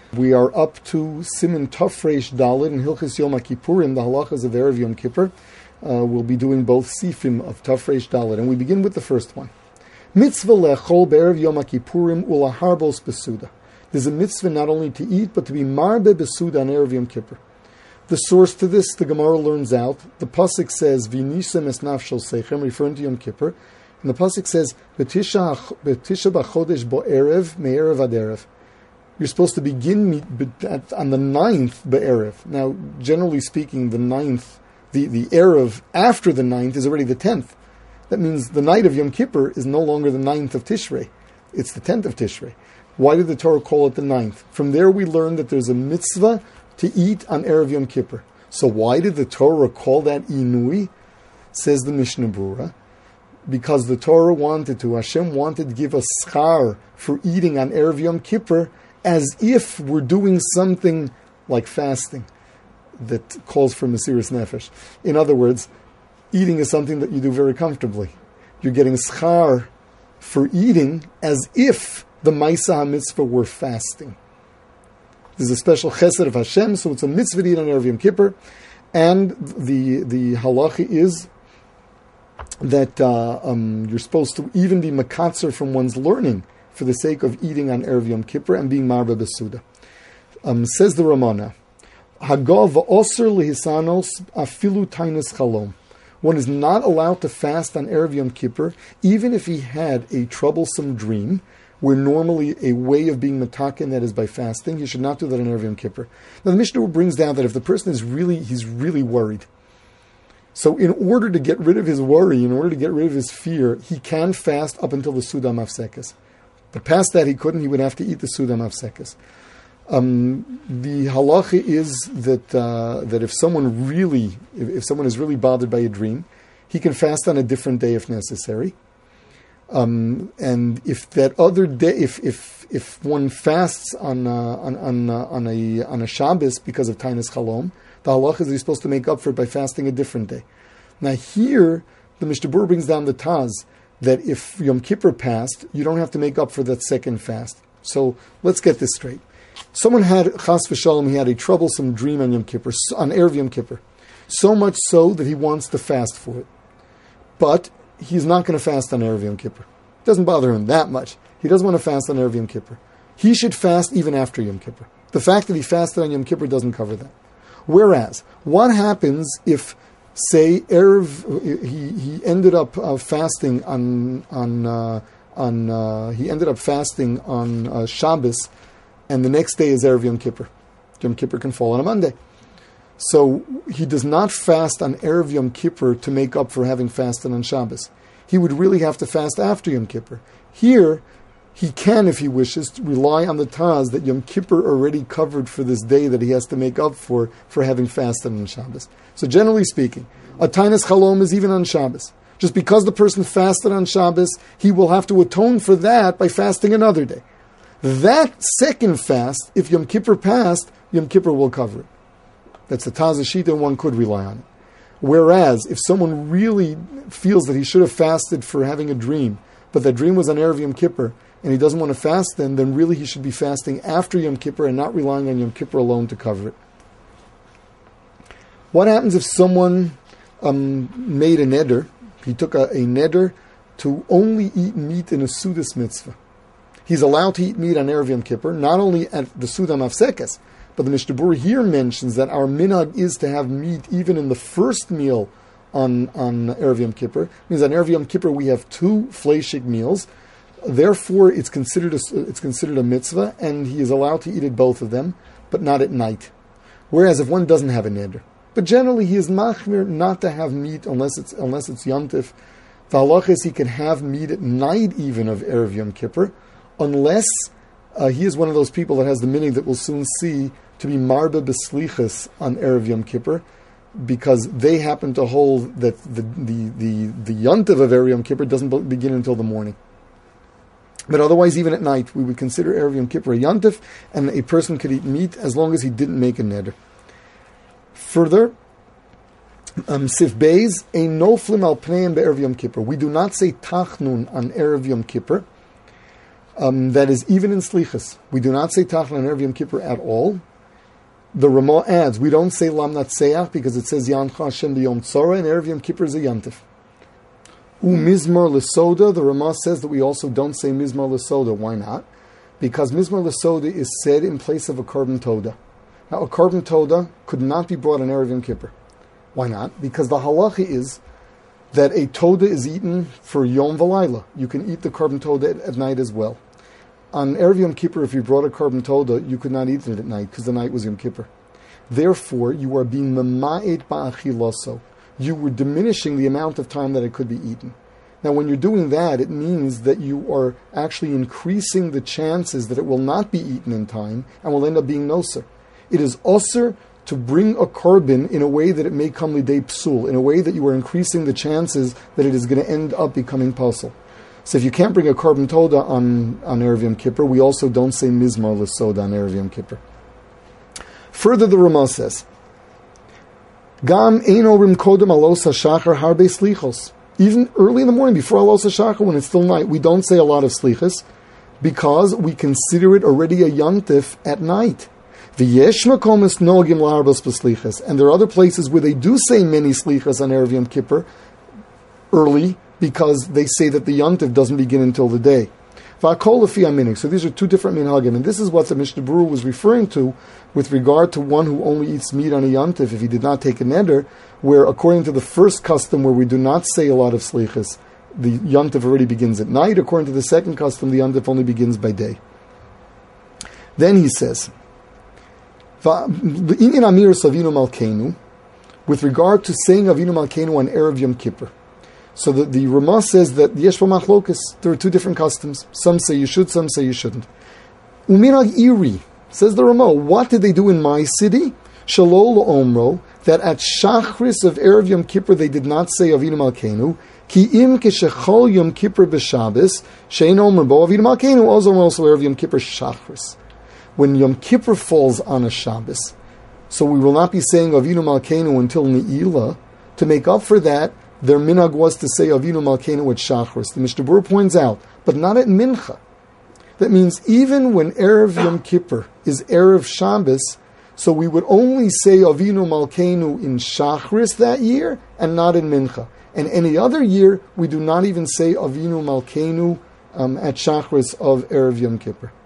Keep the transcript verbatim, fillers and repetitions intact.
We are up to Siman Tafresh Dalet and Hilchis Yom HaKippurim, the halachas of Erev Yom Kippur. Uh, we'll be doing both sifim of Tafresh Dalet, and we begin with the first one. Mitzvah lechol be'erev Yom HaKippurim ulaharbos besuda. There's a mitzvah not only to eat, but to be marbe besuda on Erev Yom Kippur. The source to this, the Gemara learns out. The pasuk says, "V'nisem es nafshel seichem," referring to Yom Kippur, and the pasuk says, "B'tisha b'chodesh bo erev me'erev ad erev." You're supposed to begin on the ninth be'erev. Now, generally speaking, the ninth, the, the erev after the ninth is already the tenth. That means the night of Yom Kippur is no longer the ninth of Tishrei. It's the tenth of Tishrei. Why did the Torah call it the ninth? From there we learn that there's a mitzvah to eat on Erev Yom Kippur. So why did the Torah call that inui? Says the Mishnah Brura. Because the Torah wanted to, Hashem wanted to give us schar for eating on Erev Yom Kippur, as if we're doing something like fasting that calls for Mesiras Nefesh. In other words, eating is something that you do very comfortably. You're getting schar for eating as if the Maisa HaMitzvah were fasting. There's a special chesed of Hashem, so it's a mitzvah to eat on Erev Yom Kippur, and the, the halacha is that uh, um, you're supposed to even be makatzer from one's learning for the sake of eating on Erev Yom Kippur and being marba besuda. Um, says the Ramana, Hagav v'oser lehisanos afilu tainas chalom. One is not allowed to fast on Erev Yom Kippur, even if he had a troublesome dream, where normally a way of being mataken, that is by fasting. You should not do that on Erev Yom Kippur. Now the Mishnah brings down that if the person is really, he's really worried, so in order to get rid of his worry, in order to get rid of his fear, he can fast up until the Suda Mafsekes. But past that he couldn't, he would have to eat the Suda Mafsekes. Um, the halacha is that uh, that if someone really, if, if someone is really bothered by a dream, he can fast on a different day if necessary. Um, and if that other day, if if if one fasts on uh, on on, uh, on a on a Shabbos because of Tainas Chalom, the halacha is that he's supposed to make up for it by fasting a different day. Now here, the Mishnah Berurah brings down the Taz that if Yom Kippur passed, you don't have to make up for that second fast. So let's get this straight. Someone had Chas v'Shalom, he had a troublesome dream on Yom Kippur, on Erev Yom Kippur, so much so that he wants to fast for it, but he's not going to fast on Erev Yom Kippur. It doesn't bother him that much. He doesn't want to fast on Erev Yom Kippur. He should fast even after Yom Kippur. The fact that he fasted on Yom Kippur doesn't cover that. Whereas, what happens if, say, Erev, he, he ended up uh, fasting on on uh, on uh, he ended up fasting on uh, Shabbos, and the next day is Erev Yom Kippur. Yom Kippur can fall on a Monday. So he does not fast on Erev Yom Kippur to make up for having fasted on Shabbos. He would really have to fast after Yom Kippur. Here, he can, if he wishes, rely on the Taz that Yom Kippur already covered for this day that he has to make up for for having fasted on Shabbos. So generally speaking, a Tainas Chalom is even on Shabbos. Just because the person fasted on Shabbos, he will have to atone for that by fasting another day. That second fast, if Yom Kippur passed, Yom Kippur will cover it. That's the Taz Shita, and one could rely on it. Whereas, if someone really feels that he should have fasted for having a dream, but that dream was on Erev Yom Kippur, and he doesn't want to fast then, then really he should be fasting after Yom Kippur and not relying on Yom Kippur alone to cover it. What happens if someone um, made a neder, he took a, a neder to only eat meat in a Sudas mitzvah? He's allowed to eat meat on Erev Yom Kippur, not only at the Suda Mafsekes, but the Mishnah Berurah here mentions that our minhag is to have meat even in the first meal on, on Erev Yom Kippur. It means on Erev Yom Kippur we have two fleishig meals. Therefore, it's considered a, it's considered a mitzvah, and he is allowed to eat at both of them, but not at night. Whereas if one doesn't have a neder, but generally he is machmir not to have meat unless it's unless it's yontif. The halacha is he can have meat at night even of Erev Yom Kippur, unless uh, he is one of those people that has the minhag that we'll soon see to be marba beslichas on Erev Yom Kippur, because they happen to hold that the the the, the yontiv of Erev Yom Kippur doesn't begin until the morning. But otherwise, even at night, we would consider Erev Yom Kippur a yontif, and a person could eat meat as long as he didn't make a neder. Further, um, Sif Beis, ein noflim al pneim be'erev Yom Kippur. We do not say tachnun on Erev Yom Kippur. Um, that is even in Slichas. We do not say Tachanun on Erev Yom Kippur at all. The Ramah adds, we don't say Lam Natseach because it says Yancha Hashem B'Yom Tzora, and Erev Yom Kippur is a Yantif. U Mizmar L'Soda, the Ramah says that we also don't say Mizmar L'Soda. Why not? Because Mizmar L'Soda is said in place of a Korban Toda. Now, a Korban Toda could not be brought on Erev Yom Kippur. Why not? Because the halacha is that a Toda is eaten for Yom V'Layla. You can eat the Korban Toda at, at night as well. On Erev Yom Kippur, if you brought a Korban Toda, you could not eat it at night because the night was Yom Kippur. Therefore, you are being mema'et ba'achiloso. You were diminishing the amount of time that it could be eaten. Now, when you're doing that, it means that you are actually increasing the chances that it will not be eaten in time and will end up being noser. It is osir to bring a korban in a way that it may come lidei psul, in a way that you are increasing the chances that it is going to end up becoming pasul. So if you can't bring a korban toda on, on Erev Yom Kippur, we also don't say mizmar l'soda on Erev Yom Kippur. Further, the Ramah says, Gam eino rim kodem alos hashachar harbe slichos. Even early in the morning, before alos hashachar, when it's still night, we don't say a lot of slichos because we consider it already a yantif at night. V'yesh makom es nogim la'arbos b'slichos. And there are other places where they do say many slichos on Erev Yom Kippur early, because they say that the Yantiv doesn't begin until the day. So these are two different minhagim, and this is what the Mishnah Berurah was referring to with regard to one who only eats meat on a Yantiv if he did not take a neder, where according to the first custom where we do not say a lot of slichas, the Yantiv already begins at night. According to the second custom, the Yantiv only begins by day. Then he says, with regard to saying Avinu Malkeinu on Erev Yom Kippur. So the, the Ramah says that Yesh Machlokas, there are two different customs. Some say you should, some say you shouldn't. Uminag Iri, says the Ramah, what did they do in my city? Shalol Omro, that at Shachris of Erev Yom Kippur they did not say Avinu Malkeinu, Ki im keshechol Yom Kippur b'Shabbos, shein omer bo Avinu Malkeinu, also also Erev Yom Kippur Shachris. When Yom Kippur falls on a Shabbos, so we will not be saying Avinu Malkeinu until Ne'ilah. To make up for that, their minhag was to say Avinu Malkeinu at Shachris. The Mishnah Berurah points out, but not at Mincha. That means even when Erev Yom Kippur is Erev Shabbos, so we would only say Avinu Malkeinu in Shachris that year and not in Mincha. And any other year, we do not even say Avinu Malkeinu um, at Shachris of Erev Yom Kippur.